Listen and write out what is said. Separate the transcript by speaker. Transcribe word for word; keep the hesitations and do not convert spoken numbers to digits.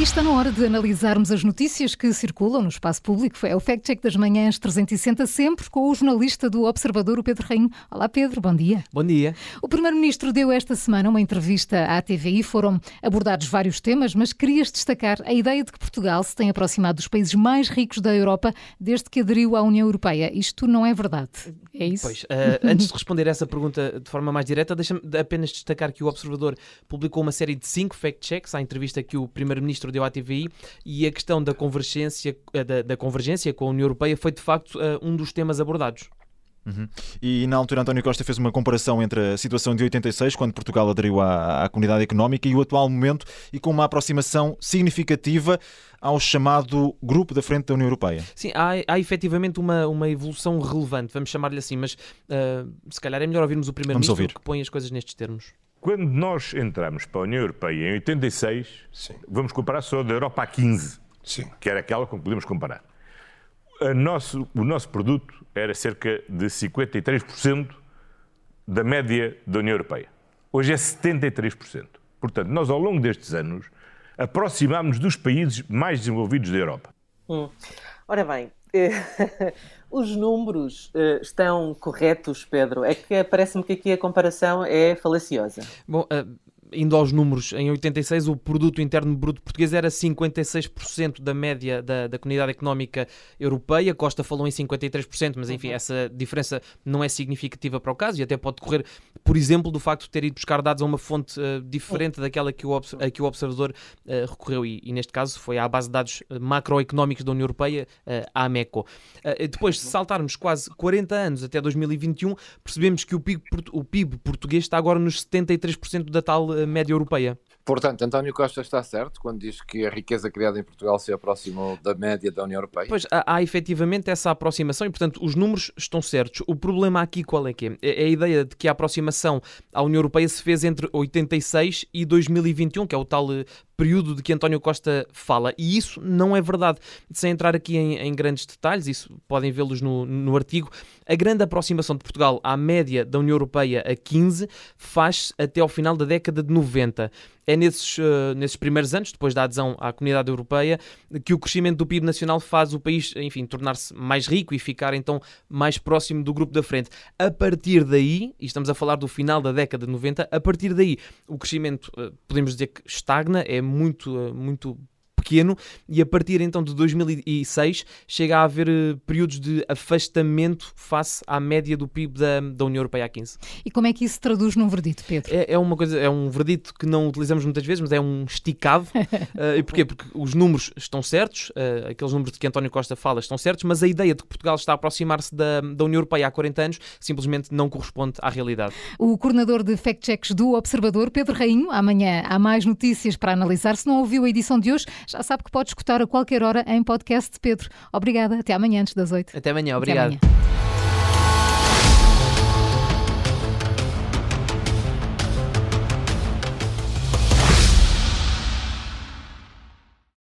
Speaker 1: Está na hora de analisarmos as notícias que circulam no espaço público. É o Fact Check das Manhãs trezentos e sessenta, sempre com o jornalista do Observador, o Pedro Rainho. Olá Pedro, bom dia.
Speaker 2: Bom dia.
Speaker 1: O Primeiro-Ministro deu esta semana uma entrevista à T V I. Foram abordados vários temas, mas querias destacar a ideia de que Portugal se tem aproximado dos países mais ricos da Europa desde que aderiu à União Europeia. Isto não é verdade, é isso?
Speaker 2: Pois, uh, antes de responder a essa pergunta de forma mais direta, deixa-me apenas destacar que o Observador publicou uma série de cinco Fact Checks à entrevista que o Primeiro-Ministro deu à T V I, e a questão da convergência, da, da convergência com a União Europeia foi de facto uh, um dos temas abordados.
Speaker 3: Uhum. E na altura António Costa fez uma comparação entre a situação de oitenta e seis, quando Portugal aderiu à, à Comunidade Económica, e o atual momento, e com uma aproximação significativa ao chamado Grupo da Frente da União Europeia.
Speaker 2: Sim, há, há efetivamente uma, uma evolução relevante, vamos chamar-lhe assim, mas uh, se calhar é melhor ouvirmos o Primeiro-Ministro que põe as coisas nestes termos.
Speaker 4: Quando nós entramos para a União Europeia em oitenta e seis, Sim. vamos comparar só da Europa a quinze, Sim. que era aquela com que podemos comparar. A nosso, o nosso produto era cerca de cinquenta e três por cento da média da União Europeia. Hoje é setenta e três por cento. Portanto, nós ao longo destes anos aproximámos dos países mais desenvolvidos da Europa.
Speaker 5: Hum. Ora bem, os números uh, estão corretos, Pedro? É que parece-me que aqui a comparação é falaciosa.
Speaker 2: Bom, uh, indo aos números, em oitenta e seis o produto interno bruto português era cinquenta e seis por cento da média da, da Comunidade Económica Europeia. Costa falou em cinquenta e três por cento, mas enfim, uhum. essa diferença não é significativa para o caso, e até pode decorrer, por exemplo, do facto de ter ido buscar dados a uma fonte uh, diferente uhum. daquela que o, a que o Observador uh, recorreu, e, e neste caso foi à base de dados macroeconómicos da União Europeia, uh, a AMECO. Uh, depois, se saltarmos quase quarenta anos até dois mil e vinte e um, percebemos que o P I B, o P I B português está agora nos setenta e três por cento da tal uh, média europeia.
Speaker 6: Portanto, António Costa está certo quando diz que a riqueza criada em Portugal se aproximou da média da União Europeia?
Speaker 2: Pois, há, há efetivamente essa aproximação e, portanto, os números estão certos. O problema aqui qual é que é? É a ideia de que a aproximação à União Europeia se fez entre oitenta e seis e dois mil e vinte e um, que é o tal uh, período de que António Costa fala, e isso não é verdade. Sem entrar aqui em, em grandes detalhes, isso podem vê-los no, no artigo, a grande aproximação de Portugal à média da União Europeia a quinze faz-se até ao final da década de noventa. É nesses, uh, nesses primeiros anos, depois da adesão à Comunidade Europeia, que o crescimento do P I B nacional faz o país, enfim, tornar-se mais rico e ficar então mais próximo do grupo da frente. A partir daí, e estamos a falar do final da década de noventa, a partir daí o crescimento, uh, podemos dizer que estagna, é muito, uh, muito pequeno, e a partir então de dois mil e seis chega a haver uh, períodos de afastamento face à média do P I B da, da União Europeia a quinze.
Speaker 1: E como é que isso se traduz num verdito, Pedro?
Speaker 2: É, é uma coisa, é um verdito que não utilizamos muitas vezes, mas é um esticado. uh, e porquê? Porque os números estão certos, uh, aqueles números de que António Costa fala estão certos, mas a ideia de que Portugal está a aproximar-se da, da União Europeia há quarenta anos simplesmente não corresponde à realidade.
Speaker 1: O coordenador de fact-checks do Observador, Pedro Rainho. Amanhã há mais notícias para analisar. Se não ouviu a edição de hoje, já sabe que pode escutar a qualquer hora em podcast. Pedro, obrigada. Até amanhã, antes das oito.
Speaker 2: Até amanhã, obrigado.
Speaker 1: Até amanhã.